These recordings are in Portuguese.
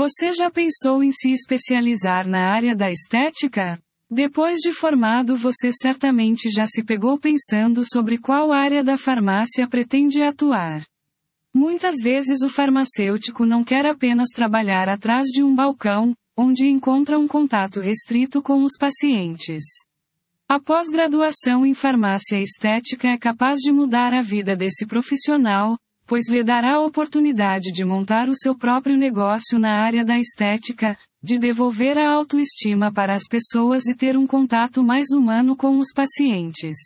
Você já pensou em se especializar na área da estética? Depois de formado, você certamente já se pegou pensando sobre qual área da farmácia pretende atuar. Muitas vezes o farmacêutico não quer apenas trabalhar atrás de um balcão, onde encontra um contato restrito com os pacientes. A pós-graduação em farmácia estética é capaz de mudar a vida desse profissional, pois lhe dará a oportunidade de montar o seu próprio negócio na área da estética, de devolver a autoestima para as pessoas e ter um contato mais humano com os pacientes.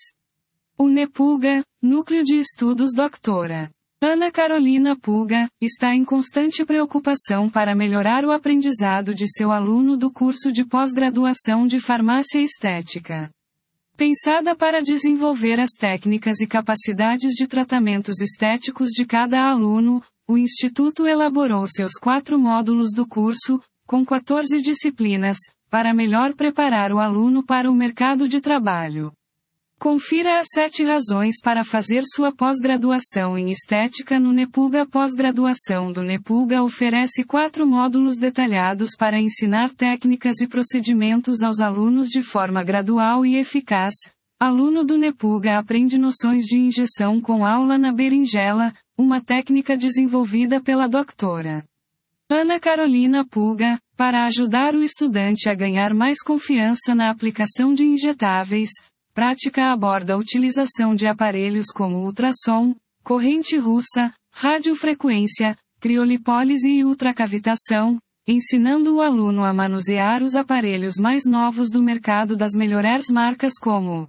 O NEPUGA, Núcleo de Estudos Dra. Ana Carolina Puga, está em constante preocupação para melhorar o aprendizado de seu aluno do curso de pós-graduação de farmácia estética. Pensada para desenvolver as técnicas e capacidades de tratamentos estéticos de cada aluno, o Instituto elaborou seus 4 módulos do curso, com 14 disciplinas, para melhor preparar o aluno para o mercado de trabalho. Confira as 7 razões para fazer sua pós-graduação em estética no NEPUGA. A pós-graduação do NEPUGA oferece 4 módulos detalhados para ensinar técnicas e procedimentos aos alunos de forma gradual e eficaz. Aluno do NEPUGA aprende noções de injeção com aula na berinjela, uma técnica desenvolvida pela Dra. Ana Carolina Puga, para ajudar o estudante a ganhar mais confiança na aplicação de injetáveis. Prática aborda a utilização de aparelhos como ultrassom, corrente russa, radiofrequência, criolipólise e ultracavitação, ensinando o aluno a manusear os aparelhos mais novos do mercado das melhores marcas como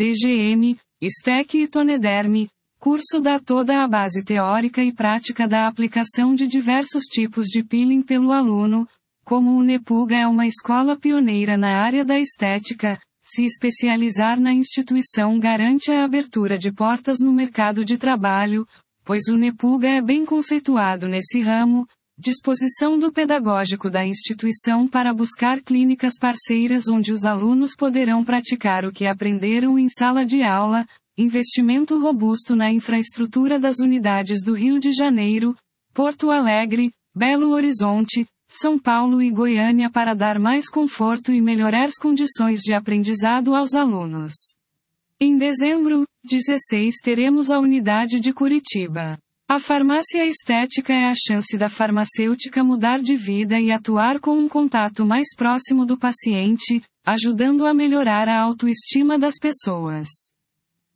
DGM, STEC e Tonoderm. Curso dá toda a base teórica e prática da aplicação de diversos tipos de peeling pelo aluno. Como o NEPUGA é uma escola pioneira na área da estética, se especializar na instituição garante a abertura de portas no mercado de trabalho, pois o NEPUGA é bem conceituado nesse ramo. Disposição do pedagógico da instituição para buscar clínicas parceiras onde os alunos poderão praticar o que aprenderam em sala de aula. Investimento robusto na infraestrutura das unidades do Rio de Janeiro, Porto Alegre, Belo Horizonte, São Paulo e Goiânia para dar mais conforto e melhores condições de aprendizado aos alunos. Em dezembro, 16 teremos a unidade de Curitiba. A farmácia estética é a chance da farmacêutica mudar de vida e atuar com um contato mais próximo do paciente, ajudando a melhorar a autoestima das pessoas.